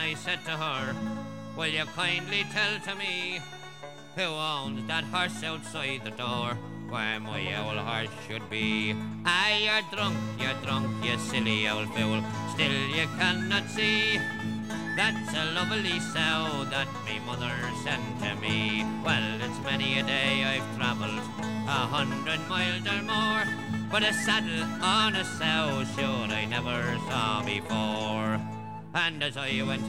I said to her, will you kindly tell to me who owns that horse outside the door where my owl horse should be? Aye, you're drunk, you silly old fool, still you cannot see that's a lovely sow that me mother sent to me. Well, it's many a day I've travelled 100 miles or more, but a saddle on a sow sure I never saw before. And as I went